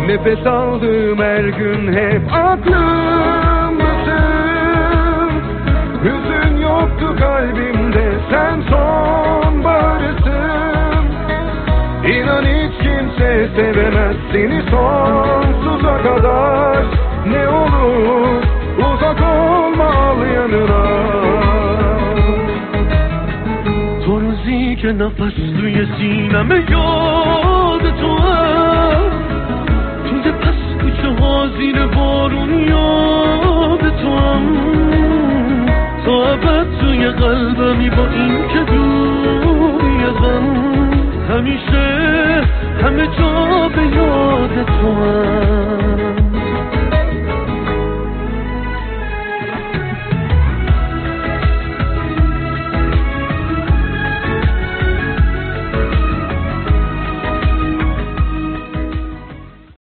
Nefes aldığım her gün hep aklımdasın. Hüzün yoktu kalbimde, sen sonbaharısın. İnan hiç kimse sevemez seni sonsuza kadar. Ne olur uzak olma, al yanına. تو روزی که نفس توی سینمه یاد تو هم، توی پس کوچه ها زیر بارون یاد تو هم، تا ابد توی قلبمی با این که دوری غم، همیشه